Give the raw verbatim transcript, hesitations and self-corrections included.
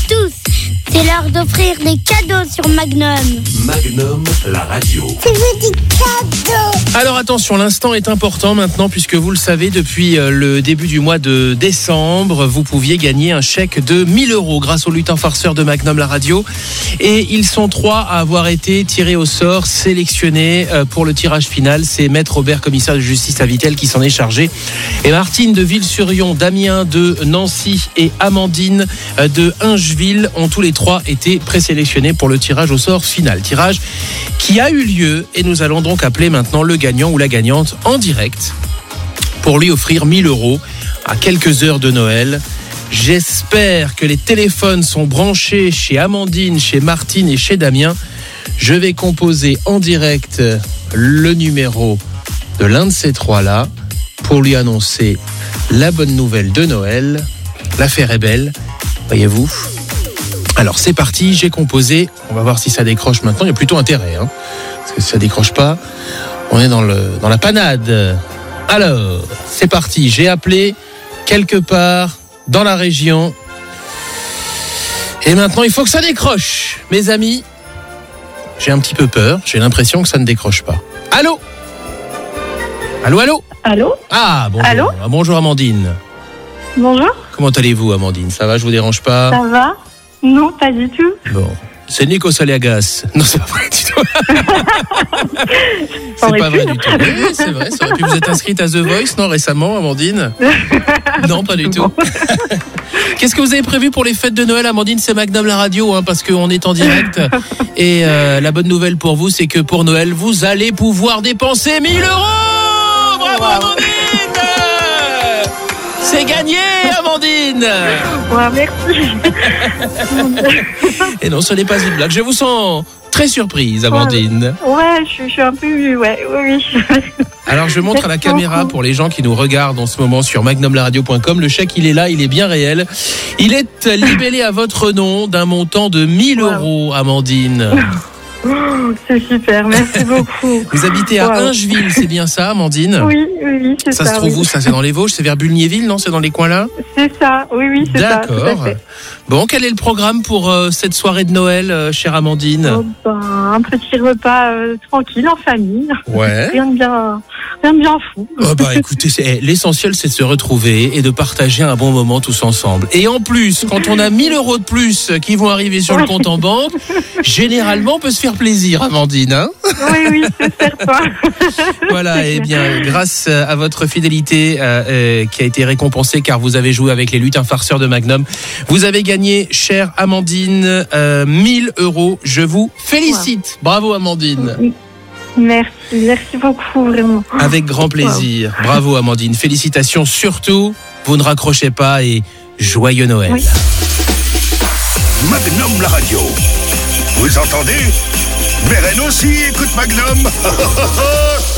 tous. C'est l'heure d'offrir des cadeaux sur Magnum. Magnum, la radio. C'est vous des cadeaux. Alors attention, l'instant est important maintenant puisque vous le savez, depuis le début du mois de décembre, vous pouviez gagner un chèque de mille euros grâce au lutin farceur de Magnum, la radio. Et ils sont trois à avoir été tirés au sort, sélectionnés pour le tirage final. C'est Maître Robert, commissaire de justice à Vittel, qui s'en est chargé. Et Martine de Ville-sur-Yon, Damien de Nancy et Amandine de Ingeville ont tous les trois été présélectionnés pour le tirage au sort final. Tirage qui a eu lieu et nous allons donc appeler maintenant le gagnant ou la gagnante en direct pour lui offrir mille euros à quelques heures de Noël. J'espère que les téléphones sont branchés chez Amandine, chez Martine et chez Damien. Je vais composer en direct le numéro de l'un de ces trois-là pour lui annoncer la bonne nouvelle de Noël. L'affaire est belle, voyez-vous. Alors c'est parti, j'ai composé. On va voir si ça décroche maintenant. Il y a plutôt intérêt, hein, parce que si ça décroche pas, on est dans, le, dans la panade. Alors, c'est parti. J'ai appelé quelque part dans la région. Et maintenant, il faut que ça décroche. Mes amis, j'ai un petit peu peur. J'ai l'impression que ça ne décroche pas. Allô ? Allô, allô ? Allô ? Ah, bonjour. Allô ? Ah, bonjour Amandine. Bonjour. Comment allez-vous Amandine ? Ça va, je vous dérange pas ? Ça va ? Non, pas du tout. Bon. C'est Nico Saliagas. Non, c'est pas vrai du tout. C'est pas vrai du tout. Oui, c'est vrai, ça aurait pu. Vous êtes inscrite à The Voice, non, récemment, Amandine ? Non, pas du tout. Qu'est-ce que vous avez prévu pour les fêtes de Noël, Amandine ? C'est Magnum la radio, hein, parce qu'on est en direct. Et euh, la bonne nouvelle pour vous, c'est que pour Noël, vous allez pouvoir dépenser mille euros ! Bravo, Amandine ! C'est gagné, Amandine! Ouais, merci. Et non, ce n'est pas une blague. Je vous sens très surprise, Amandine. Ouais, je, je suis un peu... Ouais, oui, oui. Alors, je montre à la caméra pour les gens qui nous regardent en ce moment sur magnum la radio point com. Le chèque, il est là, il est bien réel. Il est libellé à votre nom d'un montant de mille euros, Amandine. Oh, c'est super, merci beaucoup. Vous habitez à wow. Ingeville, c'est bien ça, Amandine ? Oui, oui, oui, c'est ça. Ça se trouve oui. où ? Ça, c'est dans les Vosges, c'est vers Bulgnéville, non ? C'est dans les coins là ? C'est ça, oui, oui, c'est ça. D'accord. Bon, quel est le programme pour euh, cette soirée de Noël, euh, chère Amandine ? Oh, ben, un petit repas euh, tranquille, en famille. Ouais. Rien de bien, rien de bien fou. Oh bah écoutez, c'est, l'essentiel c'est de se retrouver et de partager un bon moment tous ensemble. Et en plus, quand on a mille euros de plus qui vont arriver sur le compte en banque, généralement on peut se faire plaisir, Amandine. Hein ? Oui, oui, c'est certain. Voilà, et bien grâce à votre fidélité euh, euh, qui a été récompensée car vous avez joué avec les lutins farceurs de Magnum, vous avez gagné, chère Amandine, euh, mille euros. Je vous félicite. Bravo Amandine. Merci, merci beaucoup, vraiment. Avec grand plaisir. Wow. Bravo Amandine. Félicitations surtout. Vous ne raccrochez pas et joyeux Noël. Oui. Magnum la radio. Vous entendez ? Mérène aussi écoute Magnum.